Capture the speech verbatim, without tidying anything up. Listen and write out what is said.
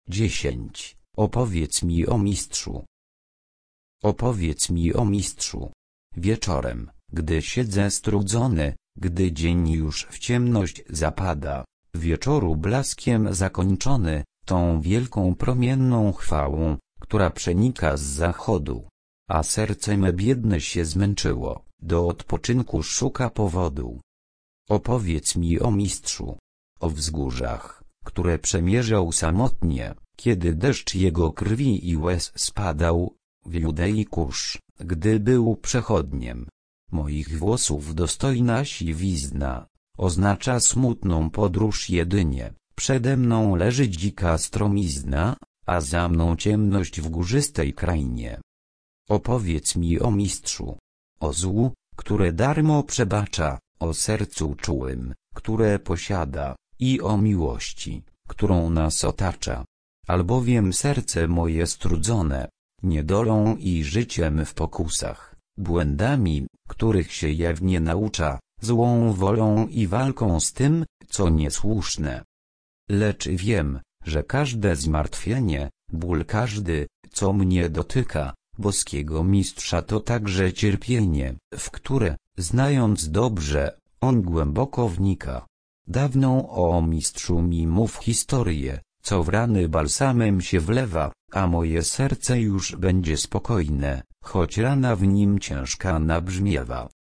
dziesięć. Opowiedz mi o mistrzu. Opowiedz mi o mistrzu. Wieczorem, gdy siedzę strudzony, gdy dzień już w ciemność zapada, wieczoru blaskiem zakończony, tą wielką promienną chwałą, która przenika z zachodu. A serce me biedne się zmęczyło, do odpoczynku szuka powodu. Opowiedz mi o mistrzu. O wzgórzach, które przemierzał samotnie, kiedy deszcz jego krwi i łez spadał, w Judei kurz, gdy był przechodniem. Moich włosów dostojna siwizna, oznacza smutną podróż jedynie. Przede mną leży dzika stromizna, a za mną ciemność w górzystej krainie. Opowiedz mi o mistrzu. O złu, które darmo przebacza, o sercu czułym, które posiada, i o miłości, którą nas otacza. Albowiem serce moje strudzone, niedolą i życiem w pokusach, błędami, których się jawnie naucza, złą wolą i walką z tym, co niesłuszne. Lecz wiem, że każde zmartwienie, ból każdy, co mnie dotyka, boskiego mistrza to także cierpienie, w które, znając dobrze, on głęboko wnika. Dawną o mistrzu mi mów historię, co w rany balsamem się wlewa, a moje serce już będzie spokojne, choć rana w nim ciężka nabrzmiewa.